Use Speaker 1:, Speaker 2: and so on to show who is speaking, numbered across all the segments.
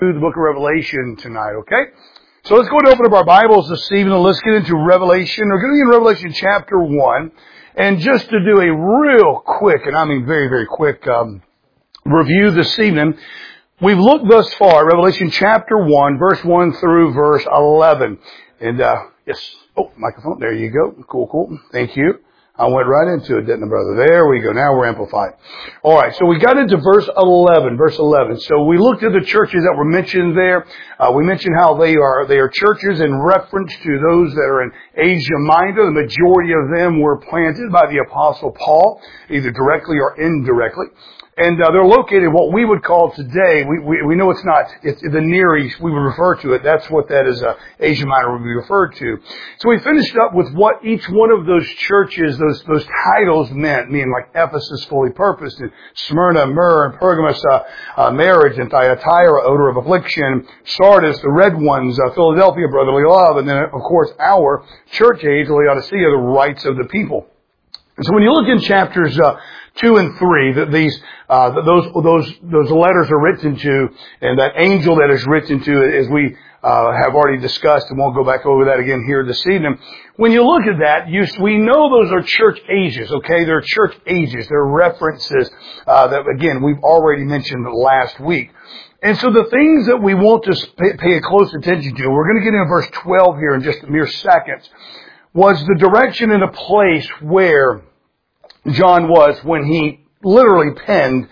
Speaker 1: through the book of Revelation tonight, okay? So let's go and open up our Bibles this evening and let's get into Revelation. We're going to be in Revelation chapter 1. And just to do a real quick, and I mean very, very quick, review this evening, we've looked thus far, Revelation chapter 1, verse 1 through verse 11. And, yes. Oh, microphone. There you go. Cool. Thank you. I went right into it, didn't I, brother? There we go. Now we're amplified. All right. So we got into verse 11. So we looked at the churches that were mentioned there. We mentioned how they are churches in reference to those that are in Asia Minor. The majority of them were planted by the Apostle Paul, either directly or indirectly. And they're located what we would call today, we know it's not, it's the Near East, we would refer to it. That's what that is, Asia Minor would be referred to. So we finished up with what each one of those churches, those titles meant, meaning like Ephesus, fully purposed, and Smyrna, myrrh, and Pergamos, marriage, and Thyatira, odor of affliction, Sardis, the red ones, Philadelphia, brotherly love, and then of course our church age, Laodicea, the rights of the people. And so when you look in chapters 2 and 3, that those letters are written to, and that angel that is written to, as we have already discussed, and won't go back over that again here this evening. When you look at that, we know those are church ages, okay? They're church ages. They're references that, again, we've already mentioned last week. And so the things that we want to pay a close attention to, we're going to get into verse 12 here in just a mere seconds, was the direction and the place where John was when he literally penned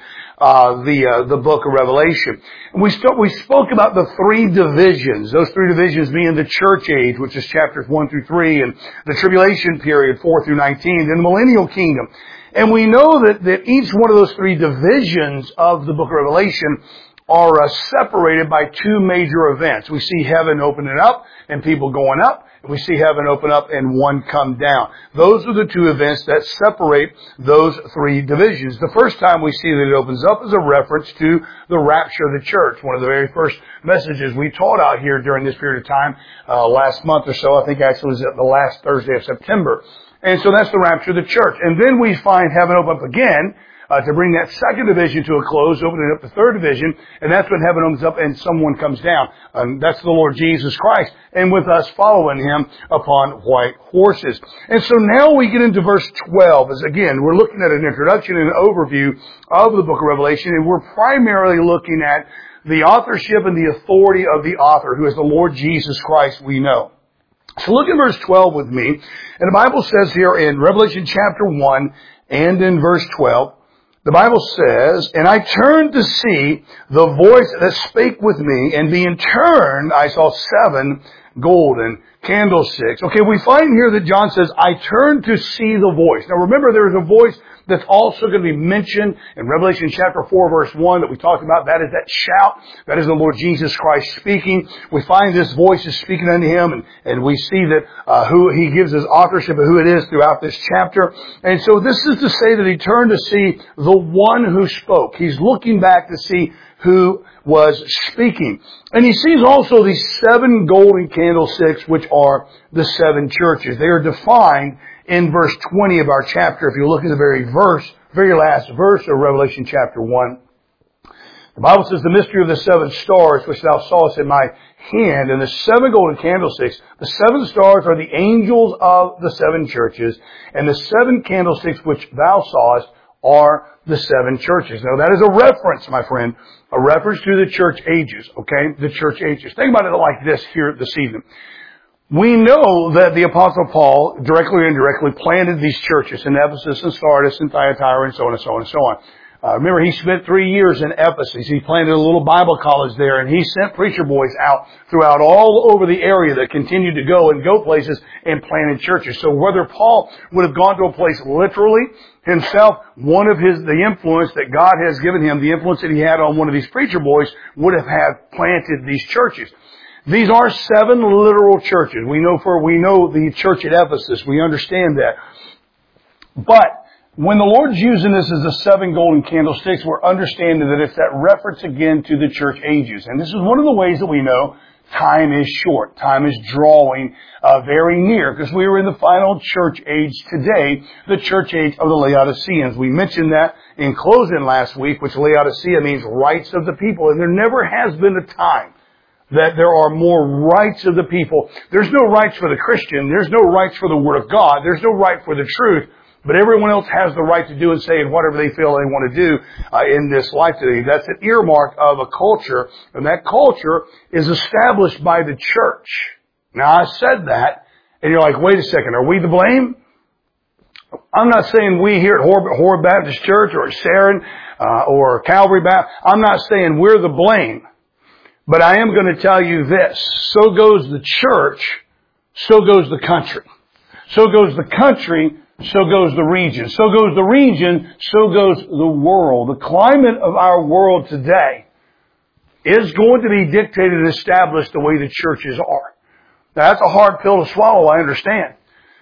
Speaker 1: the book of Revelation. And we spoke about the three divisions, those three divisions being the church age, which is chapters 1 through 3, and the tribulation period, 4 through 19, and the millennial kingdom. And we know that each one of those three divisions of the book of Revelation are separated by two major events. We see heaven opening up and people going up. We see heaven open up and one come down. Those are the two events that separate those three divisions. The first time we see that it opens up is a reference to the rapture of the church. One of the very first messages we taught out here during this period of time, last month or so. I think actually it was the last Thursday of September. And so that's the rapture of the church. And then we find heaven open up again, to bring that second division to a close, opening up the third division, and that's when heaven opens up and someone comes down. That's the Lord Jesus Christ, and with us following Him upon white horses. And so now we get into verse 12, as again, we're looking at an introduction and an overview of the book of Revelation, and we're primarily looking at the authorship and the authority of the author, who is the Lord Jesus Christ we know. So look at verse 12 with me, and the Bible says here in Revelation chapter 1 and in verse 12, the Bible says, "And I turned to see the voice that spake with me, and being turned, I saw 7 golden candlesticks." Okay, we find here that John says, "I turned to see the voice." Now remember, there is a voice that's also going to be mentioned in Revelation chapter 4 verse 1 that we talked about. That is that shout. That is the Lord Jesus Christ speaking. We find this voice is speaking unto Him, and we see that who He gives His authorship of who it is throughout this chapter. And so this is to say that He turned to see the one who spoke. He's looking back to see who was speaking. And he sees also these 7 golden candlesticks, which are the 7 churches. They are defined in verse 20 of our chapter. If you look at the very last verse of Revelation chapter 1, the Bible says, "The mystery of the 7 stars, which thou sawest in my hand, and the 7 golden candlesticks. The 7 stars are the angels of the 7 churches, and the 7 candlesticks which thou sawest are the 7 churches." Now that is a reference, my friend, a reference to the church ages, okay? The church ages. Think about it like this here this evening. We know that the Apostle Paul, directly or indirectly, planted these churches in Ephesus and Sardis and Thyatira and so on and so on and so on. Remember, he spent 3 years in Ephesus. He planted a little Bible college there, and he sent preacher boys out throughout all over the area that continued to go places and planted churches. So whether Paul would have gone to a place literally himself, the influence that God has given him, the influence that he had on one of these preacher boys would have had planted these churches. These are 7 literal churches. We know the church at Ephesus. We understand that. But when the Lord's using this as the 7 golden candlesticks, we're understanding that it's that reference again to the church ages. And this is one of the ways that we know Time is short. Time is drawing very near because we are in the final church age today, the church age of the Laodiceans. We mentioned that in closing last week, which Laodicea means rights of the people. And there never has been a time that there are more rights of the people. There's no rights for the Christian. There's no rights for the Word of God. There's no right for the truth. But everyone else has the right to do and say whatever they feel they want to do in this life today. That's an earmark of a culture, and that culture is established by the church. Now, I said that, and you're like, wait a second, are we to blame? I'm not saying we here at Horeb Baptist Church or at Sharon or Calvary Baptist. I'm not saying we're the blame. But I am going to tell you this. So goes the church, so goes the country. So goes the country, so goes the region. So goes the region, so goes the world. The climate of our world today is going to be dictated and established the way the churches are. Now, that's a hard pill to swallow, I understand.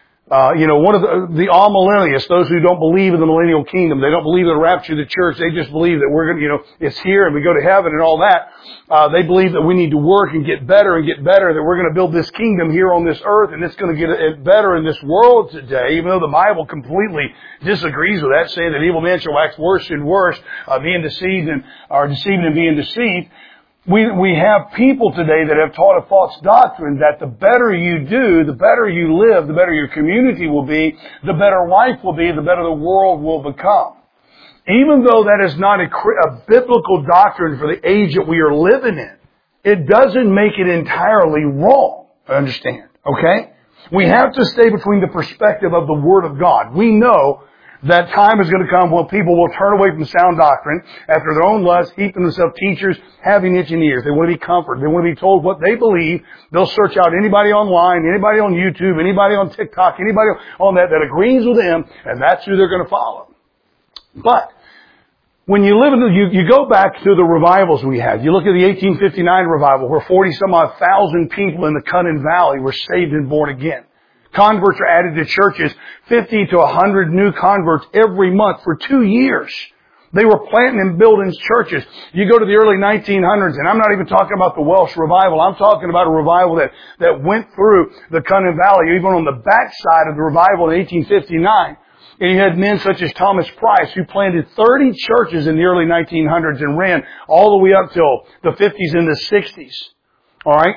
Speaker 1: One of the amillennialists, those who don't believe in the millennial kingdom, they don't believe in the rapture of the church, they just believe that we're going to, it's here and we go to heaven and all that. They believe that we need to work and get better, that we're going to build this kingdom here on this earth and it's going to get better in this world today, even though the Bible completely disagrees with that, saying that evil men shall wax worse and worse, being deceived and being deceived. We have people today that have taught a false doctrine that the better you do, the better you live, the better your community will be, the better life will be, the better the world will become. Even though that is not a biblical doctrine for the age that we are living in, it doesn't make it entirely wrong. Understand? Okay? We have to stay between the perspective of the Word of God. We know that time is going to come when people will turn away from sound doctrine after their own lust, heaping themselves teachers, having itching ears. They want to be comforted. They want to be told what they believe. They'll search out anybody online, anybody on YouTube, anybody on TikTok, anybody on that agrees with them, and that's who they're going to follow. But when you you go back to the revivals we had. You look at the 1859 revival where 40-some-odd thousand people in the Cunnin Valley were saved and born again. Converts are added to churches, 50 to 100 new converts every month for 2 years. They were planting and building churches. You go to the early 1900s, and I'm not even talking about the Welsh revival. I'm talking about a revival that went through the Cunnin Valley, even on the backside of the revival in 1859. And you had men such as Thomas Price, who planted 30 churches in the early 1900s and ran all the way up till the 50s and the 60s. All right?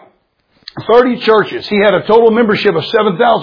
Speaker 1: 30 churches. He had a total membership of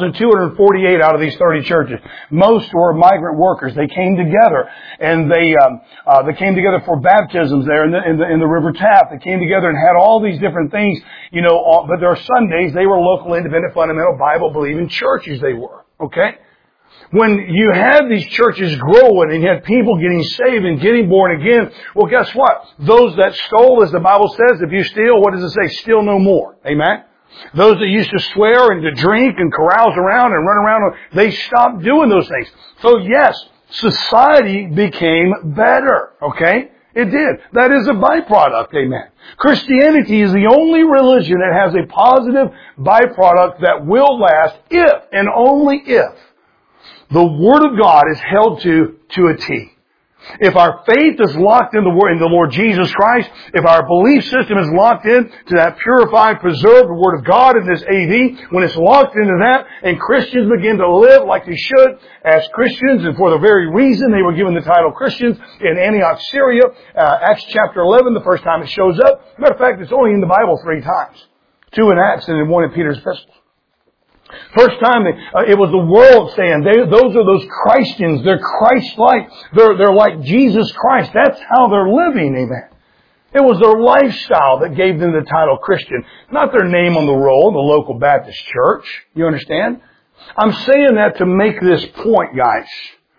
Speaker 1: 7,248 out of these 30 churches. Most were migrant workers. They came together and they came together for baptisms there in the River Taff. They came together and had all these different things, but there are Sundays, they were local, independent, fundamental, Bible-believing churches they were. Okay? When you had these churches growing and you had people getting saved and getting born again, well, guess what? Those that stole, as the Bible says, if you steal, what does it say? Steal no more. Amen? Those that used to swear and to drink and carouse around and run around, they stopped doing those things. So yes, society became better. Okay? It did. That is a byproduct. Amen. Christianity is the only religion that has a positive byproduct that will last if and only if the Word of God is held to a T. If our faith is locked in the Lord Jesus Christ, if our belief system is locked in to that purified, preserved Word of God in this AV, when it's locked into that and Christians begin to live like they should as Christians, and for the very reason they were given the title Christians in Antioch, Syria, Acts chapter 11, the first time it shows up. Matter of fact, it's only in the Bible 3 times. 2 in Acts and 1 in Peter's epistles. First time it was the world saying, those are those Christians. They're Christ-like. They're like Jesus Christ. That's how they're living. Amen. It was their lifestyle that gave them the title Christian, not their name on the roll in the local Baptist church. You understand? I'm saying that to make this point, guys.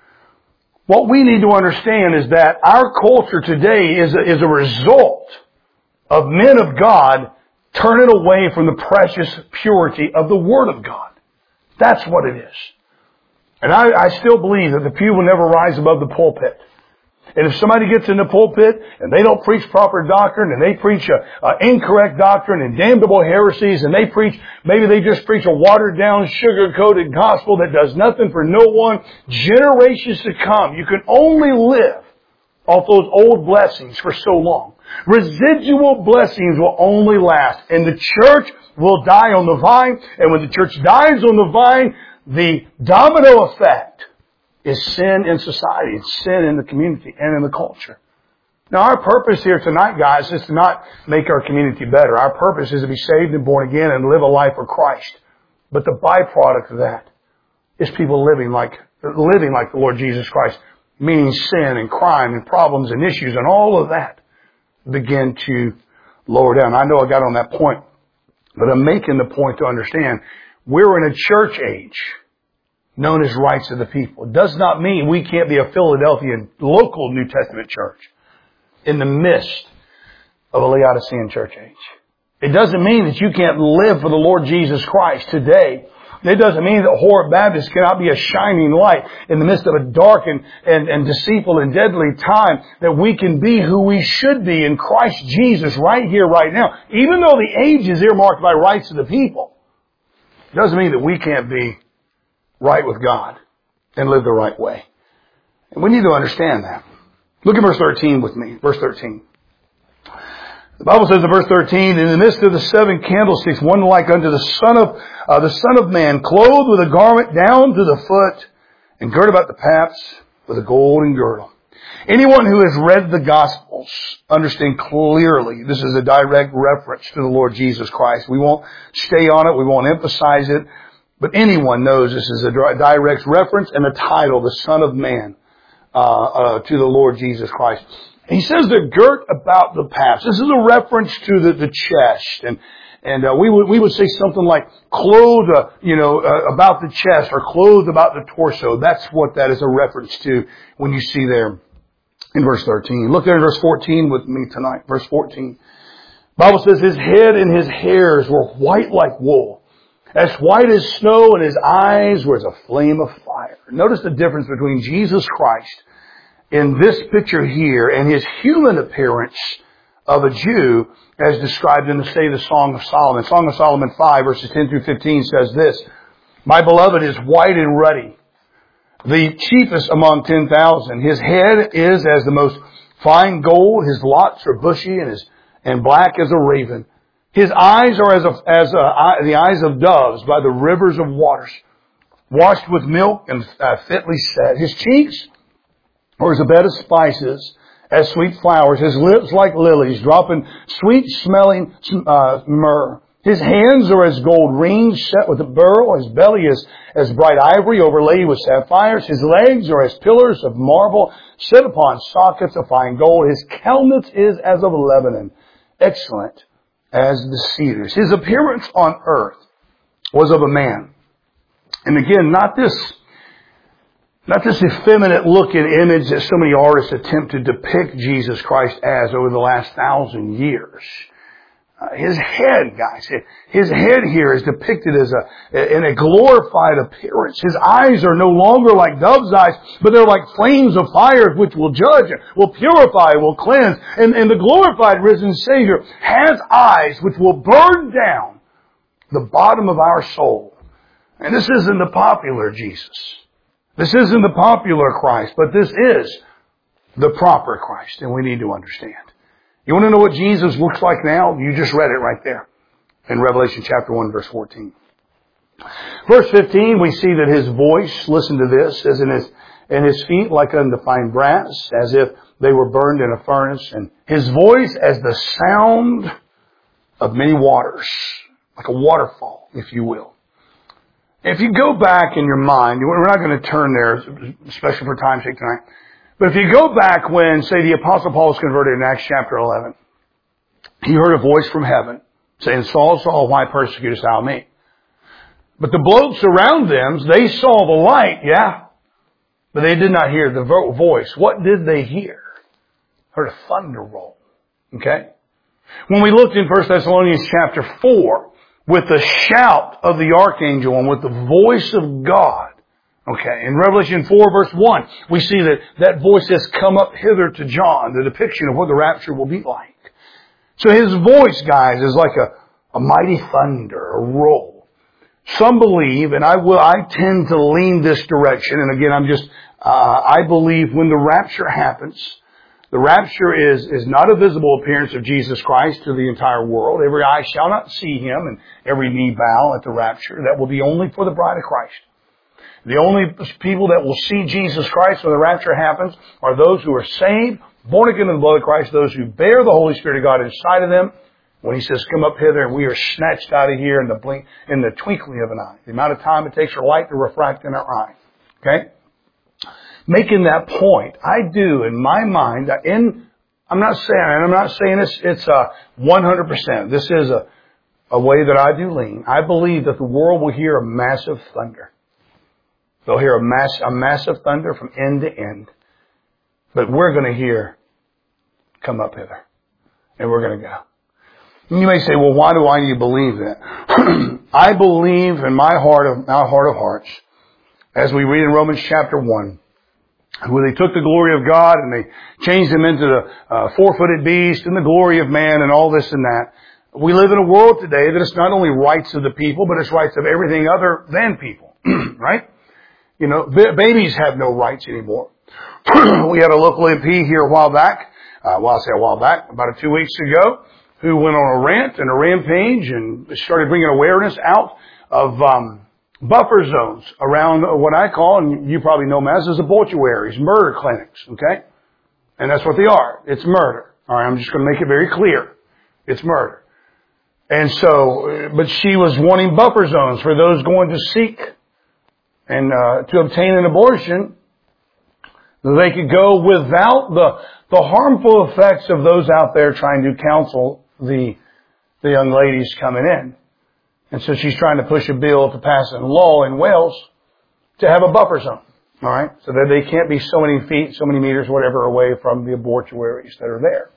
Speaker 1: What we need to understand is that our culture today is a result of men of God turning away from the precious purity of the Word of God. That's what it is. And I still believe that the pew will never rise above the pulpit. And if somebody gets in the pulpit and they don't preach proper doctrine and they preach incorrect doctrine and damnable heresies and maybe they just preach a watered down, sugar-coated gospel that does nothing for no one, generations to come, you can only live off those old blessings for so long. Residual blessings will only last. And the church will die on the vine. And when the church dies on the vine, the domino effect is sin in society, it's sin in the community and in the culture. Now our purpose here tonight, guys, is to not make our community better. Our purpose is to be saved and born again and live a life for Christ. But the byproduct of that is people living like the Lord Jesus Christ, meaning sin and crime and problems and issues and all of that begin to lower down. I know I got on that point, but I'm making the point to understand we're in a church age known as Rights of the People. It does not mean we can't be a Philadelphian local New Testament church in the midst of a Laodicean church age. It doesn't mean that you can't live for the Lord Jesus Christ today. It doesn't mean that Horeb Baptist cannot be a shining light in the midst of a dark and deceitful and deadly time, that we can be who we should be in Christ Jesus right here, right now. Even though the age is earmarked by Rights of the People, it doesn't mean that we can't be right with God and live the right way. And we need to understand that. Look at verse 13 with me. Verse 13. The Bible says in verse 13, in the midst of the 7 candlesticks, one like unto the Son of Man, clothed with a garment down to the foot, and girt about the paps with a golden girdle. Anyone who has read the Gospels understand clearly this is a direct reference to the Lord Jesus Christ. We won't stay on it. We won't emphasize it. But anyone knows this is a direct reference and a title, the Son of Man, to the Lord Jesus Christ. He says they're girt about the paps. This is a reference to the chest, and we would say something like clothed, about the chest or clothed about the torso. That's what that is a reference to when you see there in verse 13. Look there in verse 14 with me tonight. Verse 14. The Bible says his head and his hairs were white like wool, as white as snow, and his eyes were as a flame of fire. Notice the difference between Jesus Christ in this picture here and his human appearance of a Jew as described in the Song of Solomon. Song of Solomon 5 verses 10 through 15 says this, my beloved is white and ruddy, the chiefest among 10,000. His head is as the most fine gold. His locks are bushy and black as a raven. His eyes are as the eyes of doves by the rivers of waters, washed with milk and fitly set. His cheeks are as a bed of spices, as sweet flowers. His lips like lilies, dropping sweet-smelling myrrh. His hands are as gold rings set with a beryl. His belly is as bright ivory overlaid with sapphires. His legs are as pillars of marble set upon sockets of fine gold. His countenance is as of Lebanon, excellent as the cedars. His appearance on earth was of a man. And again, not this effeminate looking image that so many artists attempt to depict Jesus Christ as over the last 1,000 years. His head, guys, his head here is depicted as in a glorified appearance. His eyes are no longer like dove's eyes, but they're like flames of fire which will judge, will purify, will cleanse. And the glorified risen Savior has eyes which will burn down the bottom of our soul. And this isn't the popular Jesus. This isn't the popular Christ, but this is the proper Christ, and we need to understand. You want to know what Jesus looks like now? You just read it right there in Revelation chapter 1, verse 14. Verse 15, we see that his voice, listen to this, says and his feet like unto fine brass, as if they were burned in a furnace, and his voice as the sound of many waters, like a waterfall, if you will. If you go back in your mind, we're not going to turn there, especially for time's sake tonight, but if you go back when, say, the Apostle Paul was converted in Acts chapter 11, he heard a voice from heaven saying, Saul, Saul, why persecutest thou me? But the blokes around them, they saw the light, yeah, but they did not hear the voice. What did they hear? Heard a thunder roll. Okay? When we looked in 1 Thessalonians chapter 4, with the shout of the archangel and with the voice of God. Okay, in Revelation 4 verse 1, we see that voice has come up hither to John, the depiction of what the rapture will be like. So his voice, guys, is like a mighty thunder, a roll. Some believe, and I tend to lean this direction, and again, I believe when the rapture happens, The rapture is not a visible appearance of Jesus Christ to the entire world. Every eye shall not see Him, and every knee bow at the rapture. That will be only for the bride of Christ. The only people that will see Jesus Christ when the rapture happens are those who are saved, born again in the blood of Christ, those who bear the Holy Spirit of God inside of them. When He says, come up hither, and we are snatched out of here in the twinkling of an eye. The amount of time it takes for light to refract in our eye. Okay? Making that point, I do in my mind, I'm not saying it's 100%. This is a way that I do lean. I believe that the world will hear a massive thunder. They'll hear a massive thunder from end to end. But we're going to hear, come up hither. And we're going to go. And you may say, well, why do you believe that? I believe in my heart of hearts, as we read in Romans chapter 1, where they took the glory of God and they changed Him into the four-footed beast and the glory of man and all this and that. We live in a world today that it's not only rights of the people, but it's rights of everything other than people. Right? You know, babies have no rights anymore. We had a local MP here a while back, about 2 weeks ago, who went on a rant and a rampage and started bringing awareness out of buffer zones around what I call, and you probably know them as abortuaries, murder clinics, okay? And that's what they are. It's murder. All right, I'm just going to make it very clear. It's murder. And so, but she was wanting buffer zones for those going to seek and to obtain an abortion. They could go without the harmful effects of those out there trying to counsel the young ladies coming in. And so she's trying to push a bill to pass a law in Wales to have a buffer zone. All right? So that they can't be so many feet, so many meters, whatever, away from the abortuaries that are there.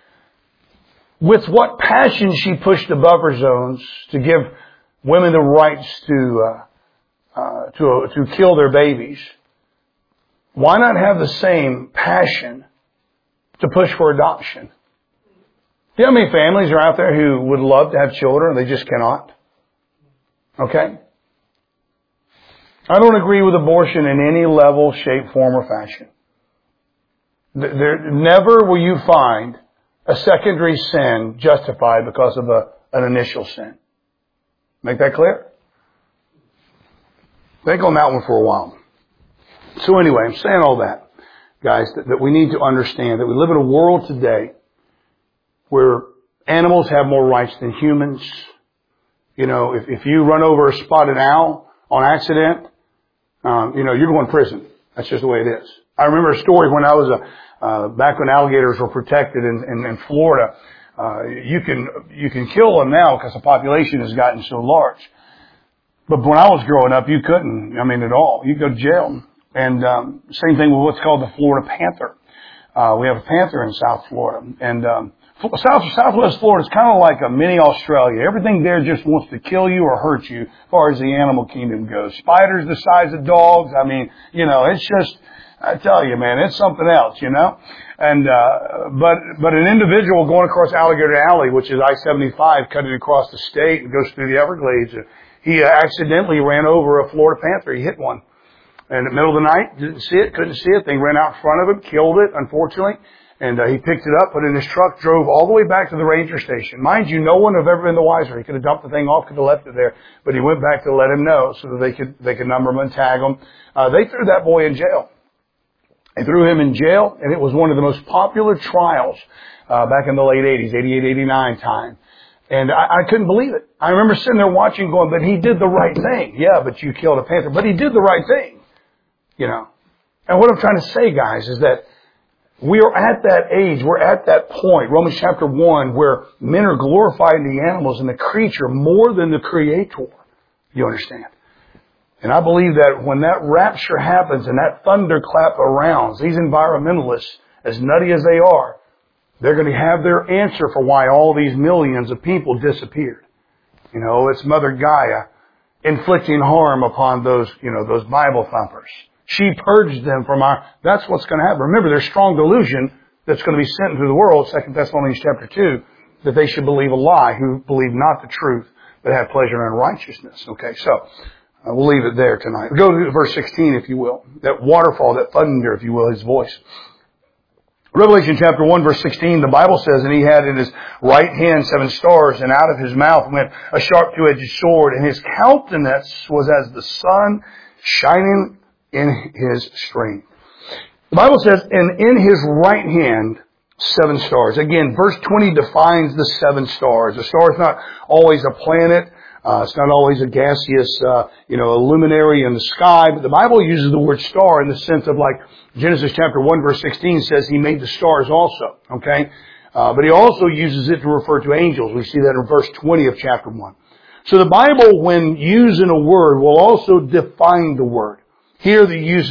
Speaker 1: With what passion she pushed the buffer zones to give women the rights to kill their babies. Why not have the same passion to push for adoption? Do you know how many families are out there who would love to have children and they just cannot? Okay? I don't agree with abortion in any level, shape, form, or fashion. Never will you find a secondary sin justified because of an initial sin. Make that clear? Think on that one for a while. So anyway, I'm saying all that, guys, that we need to understand that we live in a world today where animals have more rights than humans. You know, if you run over a spotted owl on accident, you're going to prison. That's just the way it is. I remember a story when I was back when alligators were protected in Florida. You can kill them now because the population has gotten so large. But when I was growing up, you couldn't. At all. You'd go to jail. And same thing with what's called the Florida panther. We have a panther in South Florida, and Southwest Florida is kind of like a mini Australia. Everything there just wants to kill you or hurt you as far as the animal kingdom goes. Spiders the size of dogs. It's just, I tell you, man, it's something else, And, but an individual going across Alligator Alley, which is I-75, cutting across the state and goes through the Everglades, he accidentally ran over a Florida panther. He hit one. And in the middle of the night, couldn't see it. They ran out in front of him, killed it, unfortunately. And he picked it up, put it in his truck, drove all the way back to the ranger station. Mind you, no one have ever been the wiser. He could have dumped the thing off, could have left it there, but he went back to let him know so that they could number him and tag him. They threw that boy in jail. They threw him in jail, and it was one of the most popular trials back in the late 80s, 88, 89 time. And I couldn't believe it. I remember sitting there watching going, but he did the right thing. Yeah, but you killed a panther. But he did the right thing. And what I'm trying to say, guys, is that we are at that age, we're at that point, Romans chapter 1, where men are glorifying the animals and the creature more than the Creator. You understand? And I believe that when that rapture happens and that thunderclap arounds, these environmentalists, as nutty as they are, they're going to have their answer for why all these millions of people disappeared. It's Mother Gaia inflicting harm upon those Bible thumpers. She purged them from that's what's going to happen. Remember, there's strong delusion that's going to be sent into the world, 2 Thessalonians chapter 2, that they should believe a lie, who believe not the truth, but have pleasure in unrighteousness. Okay, so we'll leave it there tonight. Go to verse 16, if you will. That waterfall, that thunder, if you will, His voice. Revelation chapter 1 verse 16, the Bible says, and he had in his right hand 7 stars, and out of his mouth went a sharp two-edged sword, and his countenance was as the sun shining in his strength. The Bible says, and in his right hand 7 stars. Again, verse 20 defines the 7 stars. A star is not always a planet. It's not always a gaseous, a luminary in the sky. But the Bible uses the word star in the sense of like Genesis chapter 1 verse 16 says he made the stars also. Okay? But he also uses it to refer to angels. We see that in verse 20 of chapter 1. So the Bible, when using a word, will also define the word. Here the use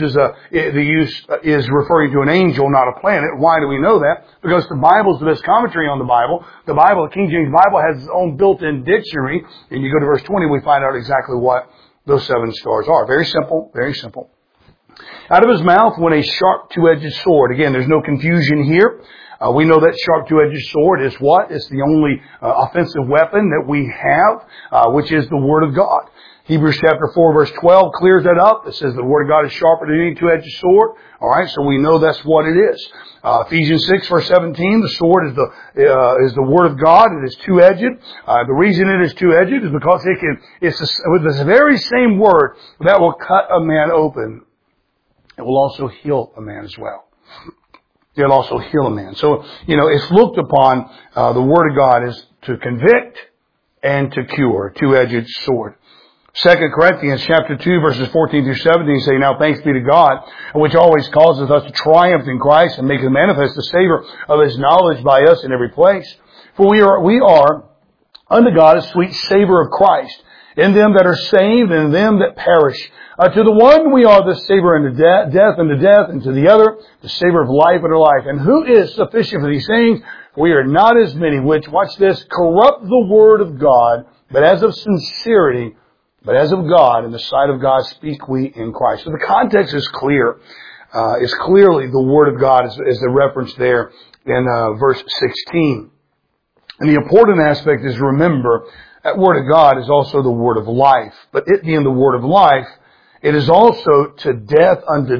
Speaker 1: is referring to an angel, not a planet. Why do we know that? Because the Bible is the best commentary on the Bible. The King James Bible has its own built-in dictionary. And you go to verse 20, we find out exactly what those 7 stars are. Very simple, very simple. Out of his mouth went a sharp two-edged sword. Again, there's no confusion here. We know that sharp two-edged sword is what? It's the only offensive weapon that we have, which is the Word of God. Hebrews chapter 4 verse 12 clears that up. It says the Word of God is sharper than any two-edged sword. Alright, so we know that's what it is. Ephesians 6 verse 17, the sword is the Word of God. It is two-edged. The reason it is two-edged is because it's with this very same Word that will cut a man open. It will also heal a man as well. It'll also heal a man. So, it's looked upon, the Word of God is to convict and to cure, two-edged sword. 2 Corinthians chapter 2 verses 14 through 17 say, now thanks be to God, which always causes us to triumph in Christ and maketh manifest the savor of His knowledge by us in every place. For we are unto God a sweet savor of Christ, in them that are saved and in them that perish. To the one we are the savor unto death unto death, and to the other the savor of life unto life. And who is sufficient for these things? We are not as many which, watch this, corrupt the word of God, but as of sincerity, but as of God, in the sight of God speak we in Christ. So the context is clear. It's clearly the Word of God is the reference there in verse 16. And the important aspect is, remember, that Word of God is also the Word of life. But it being the Word of life, it is also to death unto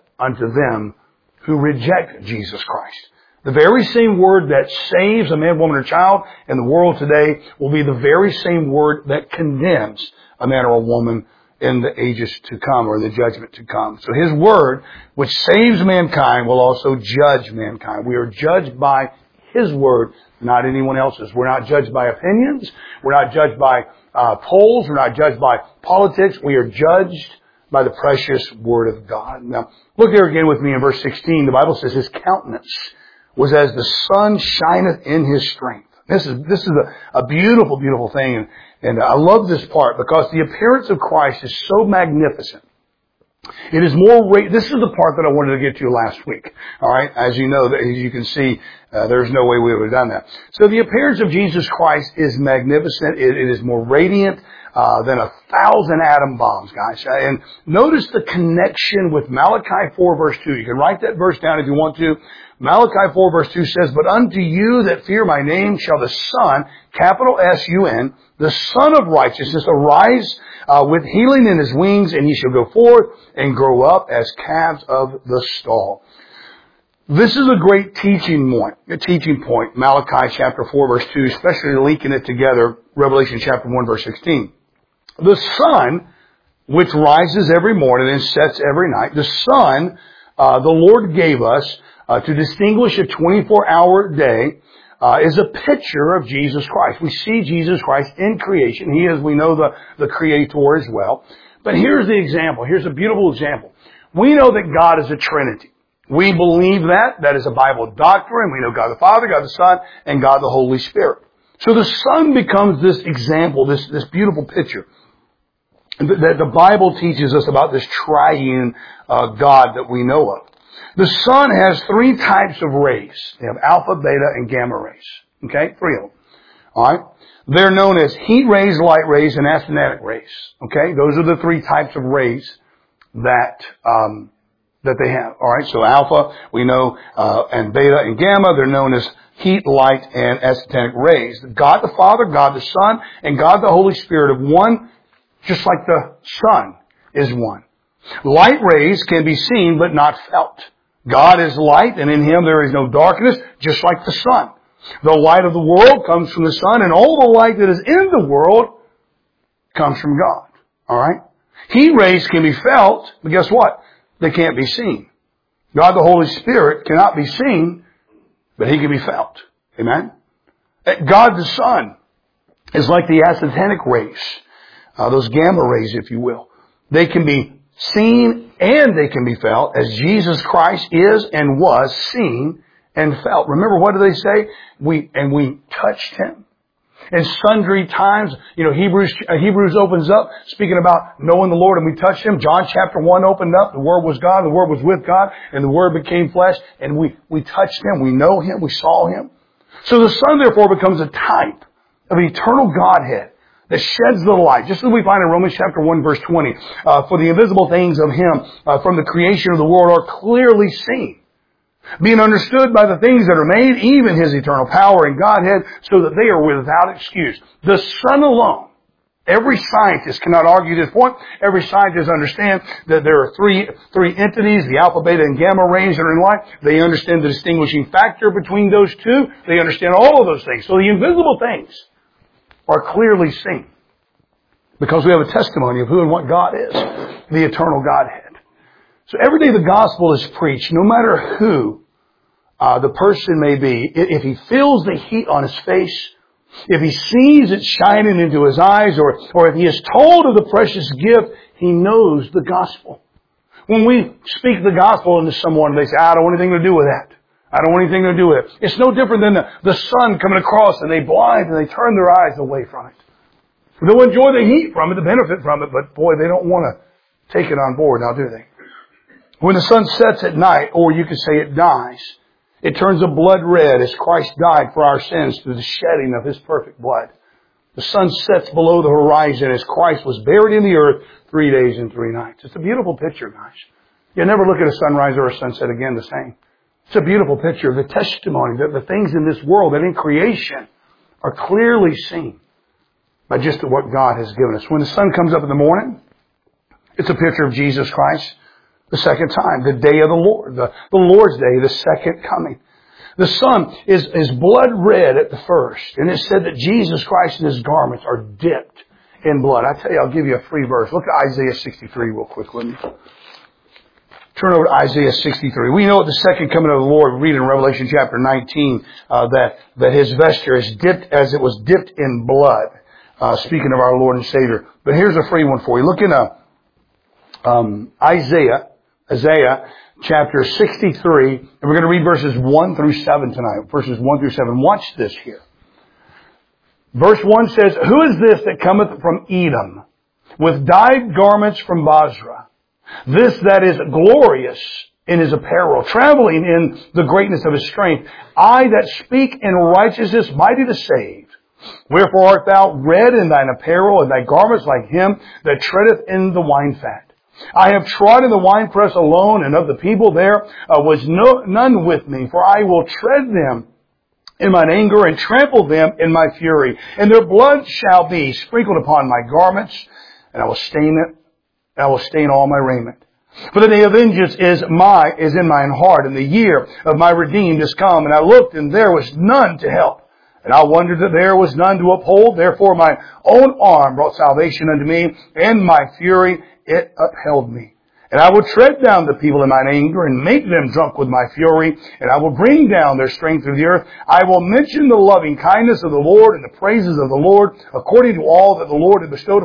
Speaker 1: them who reject Jesus Christ. The very same word that saves a man, woman, or child in the world today will be the very same word that condemns a man or a woman in the ages to come, or in the judgment to come. So His Word, which saves mankind, will also judge mankind. We are judged by His Word, not anyone else's. We're not judged by opinions. We're not judged by polls. We're not judged by politics. We are judged by the precious Word of God. Now, look there again with me in verse 16. The Bible says His countenance was as the sun shineth in His strength. This is a beautiful, beautiful thing. And I love this part because the appearance of Christ is so magnificent. It is this is the part that I wanted to get to last week. Alright, as you know, as you can see, there's no way we would have done that. So the appearance of Jesus Christ is magnificent. It is more radiant than 1,000 atom bombs, guys. And notice the connection with Malachi 4 verse 2. You can write that verse down if you want to. Malachi 4 verse 2 says, but unto you that fear my name shall the Son, capital S-U-N, the Son of righteousness, arise with healing in His wings, and He shall go forth and grow up as calves of the stall. This is a great teaching point, Malachi chapter 4 verse 2, especially linking it together, Revelation chapter 1 verse 16. The sun, which rises every morning and sets every night, the sun, the Lord gave us to distinguish a 24-hour day, is a picture of Jesus Christ. We see Jesus Christ in creation. He is, we know, the Creator as well. But here's the example. Here's a beautiful example. We know that God is a Trinity. We believe that. That is a Bible doctrine. We know God the Father, God the Son, and God the Holy Spirit. So the Son becomes this example, this beautiful picture that the Bible teaches us about this triune God that we know of. The sun has 3 types of rays. They have alpha, beta, and gamma rays. Okay? 3 of them. Alright? They're known as heat rays, light rays, and astronomic rays. Okay? Those are the 3 types of rays that they have. Alright? So alpha, we know, and beta and gamma, they're known as heat, light, and astronomic rays. God the Father, God the Son, and God the Holy Spirit of one, just like the sun is one. Light rays can be seen but not felt. God is light, and in Him there is no darkness, just like the sun. The light of the world comes from the sun, and all the light that is in the world comes from God. Alright? Heat rays can be felt, but guess what? They can't be seen. God the Holy Spirit cannot be seen, but He can be felt. Amen? God the Son is like the actinic rays, those gamma rays, if you will. They can be seen and they can be felt, as Jesus Christ is and was seen and felt. Remember, what do they say? We touched Him. And sundry times, Hebrews opens up speaking about knowing the Lord, and we touched Him. John chapter 1 opened up. The Word was God. The Word was with God. And the Word became flesh. And we touched Him. We know Him. We saw Him. So the Son, therefore, becomes a type of an eternal Godhead that sheds the light. Just as we find in Romans chapter 1 verse 20. For the invisible things of Him from the creation of the world are clearly seen, being understood by the things that are made, even His eternal power and Godhead, so that they are without excuse. The Son alone. Every scientist cannot argue this point. Every scientist understands that there are three entities, the alpha, beta, and gamma rays that are in light. They understand the distinguishing factor between those two. They understand all of those things. So the invisible things are clearly seen, because we have a testimony of who and what God is, the eternal Godhead. So every day the gospel is preached, no matter who the person may be. If he feels the heat on his face, if he sees it shining into his eyes, or if he is told of the precious gift, he knows the gospel. When we speak the gospel into someone, they say, I don't want anything to do with that. I don't want anything to do with it. It's no different than the sun coming across, and they blind and they turn their eyes away from it. They'll enjoy the heat from it, the benefit from it, but boy, they don't want to take it on board now, do they? When the sun sets at night, or you could say it dies, it turns a blood red as Christ died for our sins through the shedding of His perfect blood. The sun sets below the horizon as Christ was buried in the earth 3 days and 3 nights. It's a beautiful picture, guys. You'll never look at a sunrise or a sunset again the same. It's a beautiful picture of the testimony that the things in this world and in creation are clearly seen by just what God has given us. When the sun comes up in the morning, it's a picture of Jesus Christ, the second time, the day of the Lord, the Lord's day, the second coming. The sun is blood red at the first, and it said that Jesus Christ and His garments are dipped in blood. I tell you, I'll give you a free verse. Look at Isaiah 63 real quick with me. Turn over to Isaiah 63. We know at the second coming of the Lord, we read in Revelation chapter 19, that His vesture is dipped as it was dipped in blood. Speaking of our Lord and Savior. But here's a free one for you. Look in Isaiah chapter 63, and we're going to read verses 1 through 7 tonight. Verses 1 through 7. Watch this here. Verse 1 says, Who is this that cometh from Edom, with dyed garments from Basra? This that is glorious in his apparel, traveling in the greatness of his strength. I that speak in righteousness, mighty to save. Wherefore art thou red in thine apparel, and thy garments like him that treadeth in the wine fat? I have trod in the winepress alone, and of the people there was none with me. For I will tread them in mine anger, and trample them in my fury. And their blood shall be sprinkled upon my garments, and I will stain it. I will stain all my raiment. For the day of vengeance is in mine heart, and the year of my redeemed is come. And I looked, and there was none to help. And I wondered that there was none to uphold. Therefore my own arm brought salvation unto me, and my fury it upheld me. And I will tread down the people in mine anger, and make them drunk with my fury. And I will bring down their strength through the earth. I will mention the loving kindness of the Lord, and the praises of the Lord, according to all that the Lord had bestowed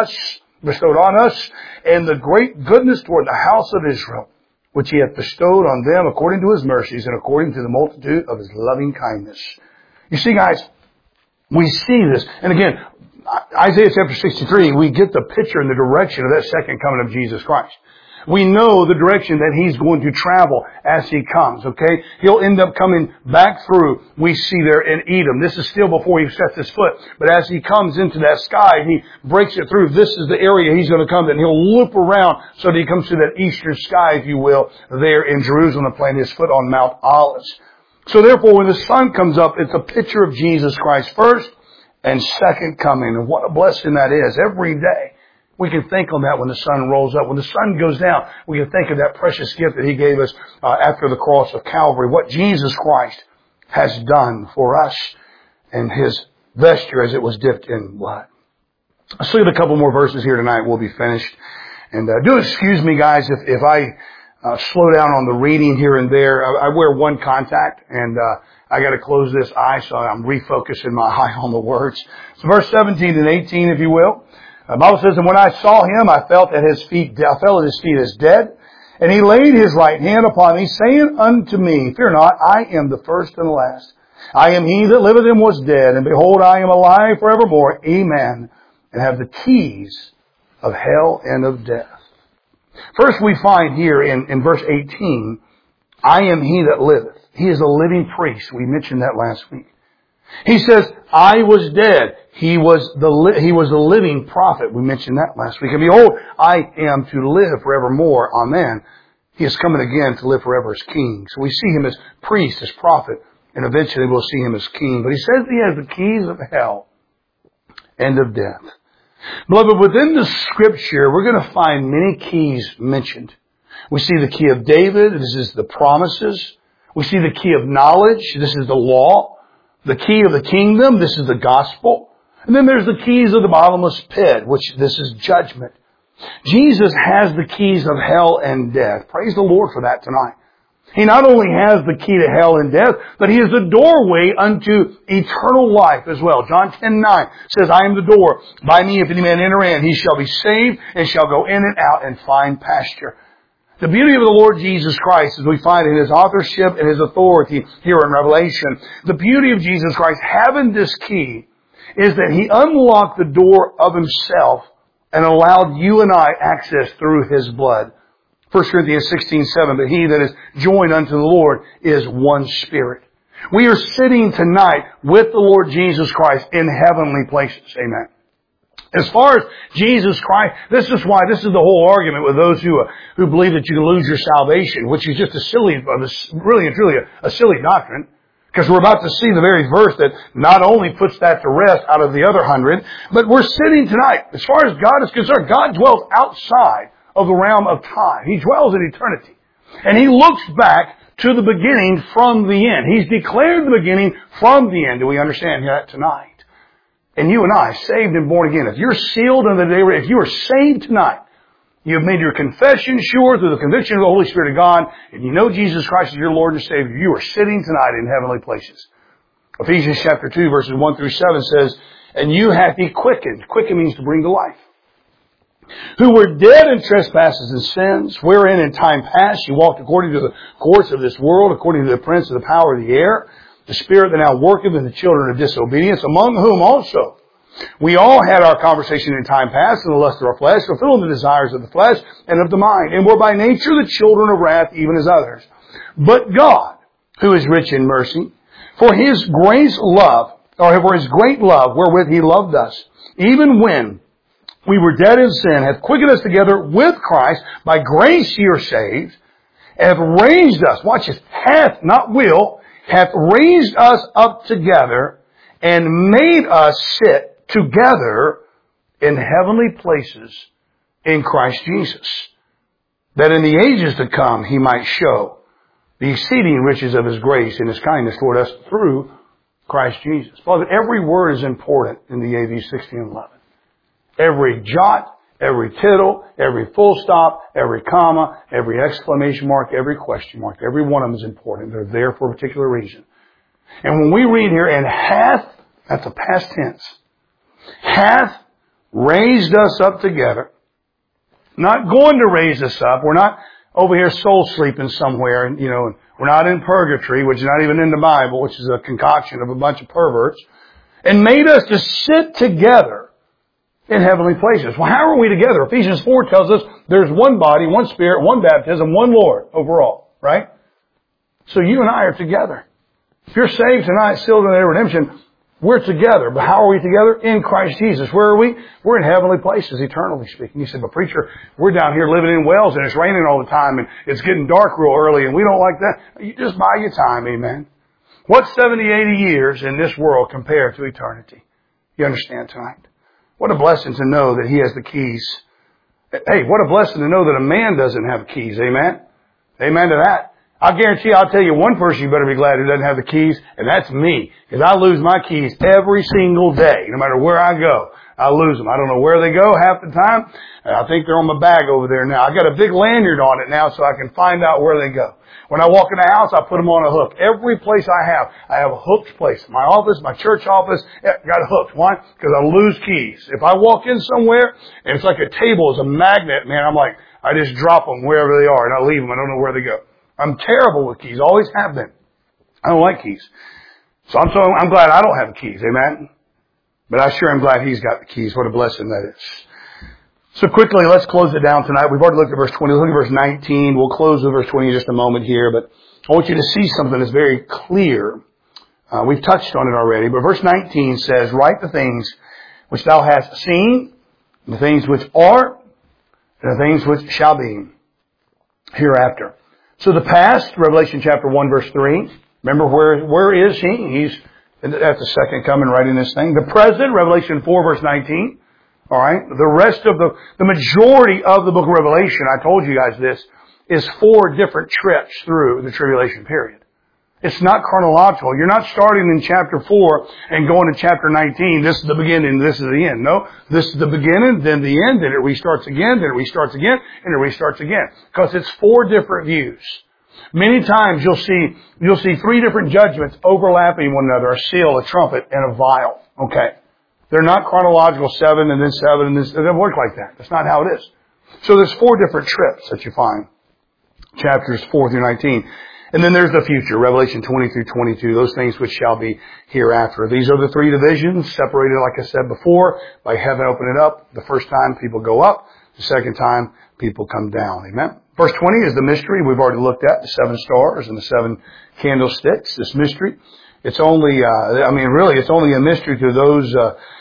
Speaker 1: on us, and the great goodness toward the house of Israel, which He hath bestowed on them according to His mercies, and according to the multitude of His loving kindness. You see, guys, we see this. And again, Isaiah chapter 63, we get the picture and the direction of that second coming of Jesus Christ. We know the direction that He's going to travel as He comes, okay? He'll end up coming back through, we see there in Edom. This is still before He sets His foot. But as He comes into that sky and He breaks it through, this is the area He's going to come to. And He'll loop around so that He comes to that eastern sky, if you will, there in Jerusalem, and plant His foot on Mount Olives. So therefore, when the sun comes up, it's a picture of Jesus Christ first and second coming. And what a blessing that is every day. We can think on that when the sun rolls up. When the sun goes down, we can think of that precious gift that He gave us after the cross of Calvary. What Jesus Christ has done for us and His vesture as it was dipped in blood. Let's look at a couple more verses here tonight. We'll be finished. And do excuse me, guys, if I slow down on the reading here and there. I wear one contact, and I got to close this eye, so I'm refocusing my eye on the words. So verse 17 and 18, if you will. The Bible says, "And when I saw Him, I fell at His feet as dead. And He laid His right hand upon me, saying unto me, Fear not, I am the first and the last. I am He that liveth and was dead, and behold, I am alive forevermore. Amen. And have the keys of hell and of death." First we find here in verse 18, I am He that liveth. He is a living priest. We mentioned that last week. He says, I was dead. He was the living prophet. We mentioned that last week. And behold, I am to live forevermore. Amen. He is coming again to live forever as King. So we see Him as priest, as prophet, and eventually we'll see Him as King. But He says He has the keys of hell and of death. Beloved, within the Scripture, we're going to find many keys mentioned. We see the key of David. This is the promises. We see the key of knowledge. This is the law. The key of the kingdom. This is the gospel. And then there's the keys of the bottomless pit, which this is judgment. Jesus has the keys of hell and death. Praise the Lord for that tonight. He not only has the key to hell and death, but He is the doorway unto eternal life as well. John 10:9 says, I am the door. By me, if any man enter in, he shall be saved and shall go in and out and find pasture. The beauty of the Lord Jesus Christ, as we find in His authorship and His authority here in Revelation, the beauty of Jesus Christ having this key is that He unlocked the door of Himself and allowed you and I access through His blood. 1 Corinthians 16:7, but he that is joined unto the Lord is one spirit. We are sitting tonight with the Lord Jesus Christ in heavenly places. Amen. As far as Jesus Christ, this is the whole argument with those who believe that you can lose your salvation, which is just a silly doctrine. Because we're about to see the very verse that not only puts that to rest out of the other 100, but we're sitting tonight. As far as God is concerned, God dwells outside of the realm of time. He dwells in eternity. And He looks back to the beginning from the end. He's declared the beginning from the end. Do we understand that tonight? And you and I, saved and born again, if you're sealed in the day, if you are saved tonight, you have made your confession sure through the conviction of the Holy Spirit of God, and you know Jesus Christ is your Lord and Savior, you are sitting tonight in heavenly places. Ephesians chapter 2 verses 1 through 7 says, And you hath He quickened. Quicken means to bring to life. Who were dead in trespasses and sins, wherein in time past you walked according to the course of this world, according to the prince of the power of the air, the spirit that now worketh in the children of disobedience, among whom also we all had our conversation in time past in the lust of our flesh, fulfilling the desires of the flesh and of the mind, and were by nature the children of wrath, even as others. But God, who is rich in mercy, for His great love wherewith He loved us, even when we were dead in sin, hath quickened us together with Christ. By grace ye are saved, and hath raised us, watch this, hath, not will, hath raised us up together, and made us sit together in heavenly places in Christ Jesus, that in the ages to come He might show the exceeding riches of His grace and His kindness toward us through Christ Jesus. Father, every word is important in the AV 1611. Every jot, every tittle, every full stop, every comma, every exclamation mark, every question mark, every one of them is important. They're there for a particular reason. And when we read here, and hath, that's a past tense, hath raised us up together, not going to raise us up. We're not over here soul sleeping somewhere, and we're not in purgatory, which is not even in the Bible, which is a concoction of a bunch of perverts, and made us to sit together in heavenly places. Well, how are we together? Ephesians 4 tells us there's one body, one Spirit, one baptism, one Lord overall, right? So you and I are together. If you're saved tonight, sealed in their redemption, we're together. But how are we together? In Christ Jesus. Where are we? We're in heavenly places, eternally speaking. You said, but preacher, we're down here living in Wales and it's raining all the time and it's getting dark real early and we don't like that. You just buy your time, amen. What's 70, 80 years in this world compared to eternity? You understand tonight? What a blessing to know that He has the keys Hey, what a blessing to know that a man doesn't have keys. Amen? Amen to that. I guarantee I'll tell you one person you better be glad who doesn't have the keys, and that's me. Because I lose my keys every single day. No matter where I go, I lose them. I don't know where they go half the time. I think they're on my bag over there now. I got a big lanyard on it now so I can find out where they go. When I walk in the house, I put them on a hook. Every place I have a hooked place. My office, my church office, got hooked. Why? Because I lose keys. If I walk in somewhere and it's like a table, it's a magnet, man, I'm like, I just drop them wherever they are and I leave them. I don't know where they go. I'm terrible with keys. Always have been. I don't like keys. So I'm glad I don't have the keys. Amen? But I sure am glad he's got the keys. What a blessing that is. So quickly, let's close it down tonight. We've already looked at verse 20. Look at verse 19. We'll close with verse 20 in just a moment here. But I want you to see something that's very clear. We've touched on it already. But verse 19 says, write the things which thou hast seen, the things which are, and the things which shall be hereafter. So the past, Revelation chapter 1 verse 3. Remember where is he? He's at the second coming writing this thing. The present, Revelation 4 verse 19. Alright? The rest of the majority of the book of Revelation, I told you guys this, is 4 different trips through the tribulation period. It's not chronological. You're not starting in chapter 4 and going to chapter 19. This is the beginning, this is the end. No, this is the beginning, then the end, then it restarts again, then it restarts again, and it restarts again. Because it's 4 different views. Many times you'll see 3 different judgments overlapping one another, a seal, a trumpet, and a vial. Okay. They're not chronological, 7 and then 7 and then, it doesn't work like that. That's not how it is. So there's 4 different trips that you find. Chapters 4 through 19. And then there's the future, Revelation 20 through 22, those things which shall be hereafter. These are the 3 divisions, separated, like I said before, by heaven opening up. The first time people go up, the second time people come down. Amen? Verse 20 is the mystery we've already looked at, the 7 stars and the 7 candlesticks. This mystery, it's only, it's only a mystery to those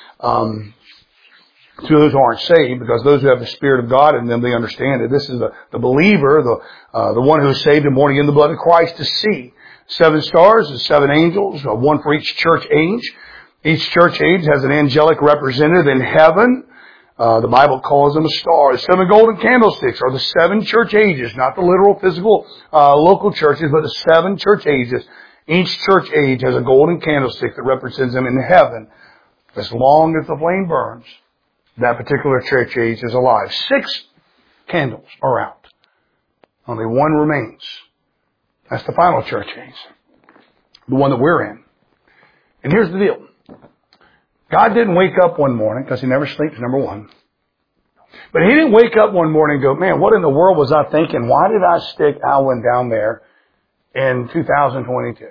Speaker 1: who aren't saved, because those who have the Spirit of God in them, they understand it. This is the believer, the one who is saved and born again in the blood of Christ to see. 7 stars and 7 angels, 1 for each church age. Each church age has an angelic representative in heaven. The Bible calls them a star. The 7 golden candlesticks are the 7 church ages, not the literal physical local churches, but the 7 church ages. Each church age has a golden candlestick that represents them in heaven. As long as the flame burns, that particular church age is alive. 6 candles are out. Only 1 remains. That's the final church age. The one that we're in. And here's the deal. God didn't wake up one morning, because He never sleeps, number 1. But He didn't wake up one morning and go, man, what in the world was I thinking? Why did I stick Alwyn down there in 2022?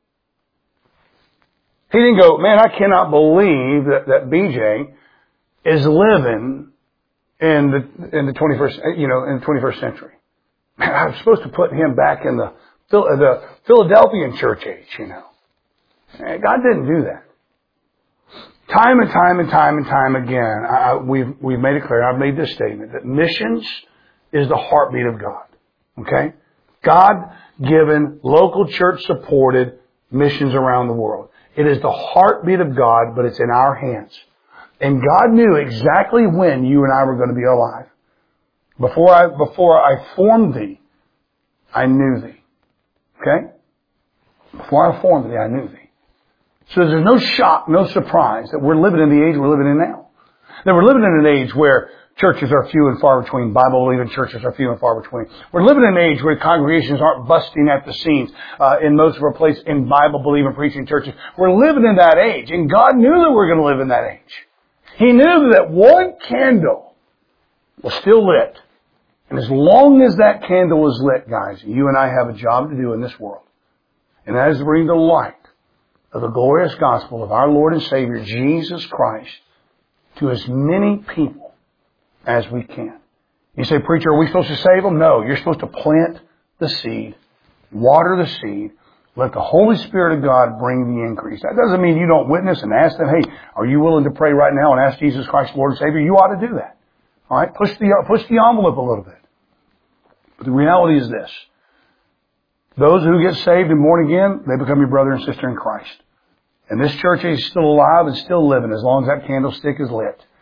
Speaker 1: He didn't go, man, I cannot believe that BJ is living in the 21st, in the 21st century. Man, I was supposed to put him back in the Philadelphian church age, Man, God didn't do that. Time and time again, we've made it clear, I've made this statement, that missions is the heartbeat of God. Okay? God-given, local church-supported missions around the world. It is the heartbeat of God, but it's in our hands. And God knew exactly when you and I were going to be alive. Before I formed thee, I knew thee. Okay? Before I formed thee, I knew thee. So there's no shock, no surprise that we're living in the age we're living in now. That we're living in an age where churches are few and far between. Bible-believing churches are few and far between. We're living in an age where congregations aren't busting at the seams in most of our places in Bible-believing preaching churches. We're living in that age, and God knew that we're going to live in that age. He knew that 1 candle was still lit. And as long as that candle is lit, guys, you and I have a job to do in this world. And that is to bring the light of the glorious gospel of our Lord and Savior, Jesus Christ, to as many people as we can. You say, preacher, are we supposed to save them? No, you're supposed to plant the seed, water the seed, let the Holy Spirit of God bring the increase. That doesn't mean you don't witness and ask them, hey, are you willing to pray right now and ask Jesus Christ, Lord and Savior? You ought to do that. All right? Push the envelope a little bit. But the reality is this. Those who get saved and born again, they become your brother and sister in Christ. And this church is still alive and still living as long as that candlestick is lit.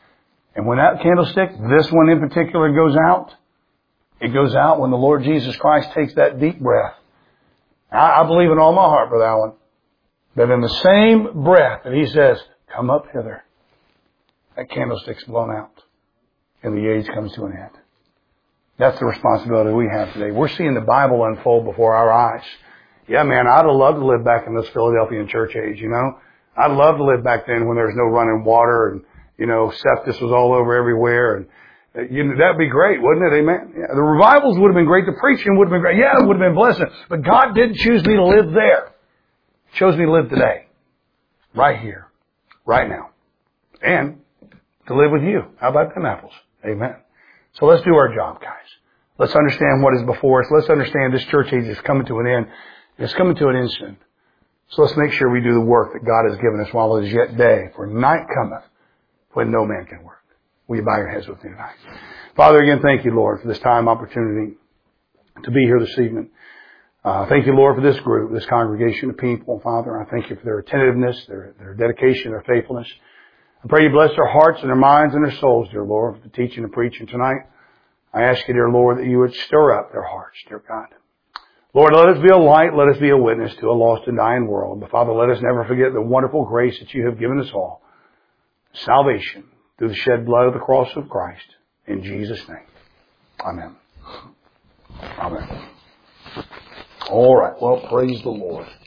Speaker 1: And when that candlestick, this one in particular, goes out, it goes out when the Lord Jesus Christ takes that deep breath. I believe in all my heart, Brother Allen, that in the same breath that He says, come up hither, that candlestick's blown out and the age comes to an end. That's the responsibility we have today. We're seeing the Bible unfold before our eyes. Yeah, man, I'd have loved to live back in this Philadelphian church age, you know. I'd love to live back then when there was no running water and, you know, sepsis was all over everywhere. And, that'd be great, wouldn't it? Amen. Yeah, the revivals would have been great. The preaching would have been great. Yeah, it would have been blessed. But God didn't choose me to live there. He chose me to live today. Right here. Right now. And to live with you. How about them apples? Amen. So let's do our job, guys. Let's understand what is before us. Let's understand this church age is coming to an end. It's coming to an end soon. So let's make sure we do the work that God has given us while it is yet day. For night cometh when no man can work. Will you bow your heads with me tonight? Father, again, thank you, Lord, for this time, opportunity to be here this evening. Thank you, Lord, for this group, this congregation of people. Father, I thank you for their attentiveness, their dedication, their faithfulness. I pray you bless their hearts and their minds and their souls, dear Lord, for the teaching and preaching tonight. I ask you, dear Lord, that you would stir up their hearts, dear God. Lord, let us be a light, let us be a witness to a lost and dying world. But Father, let us never forget the wonderful grace that you have given us all. Salvation through the shed blood of the cross of Christ. In Jesus' name. Amen. Amen. All right. Well, praise the Lord.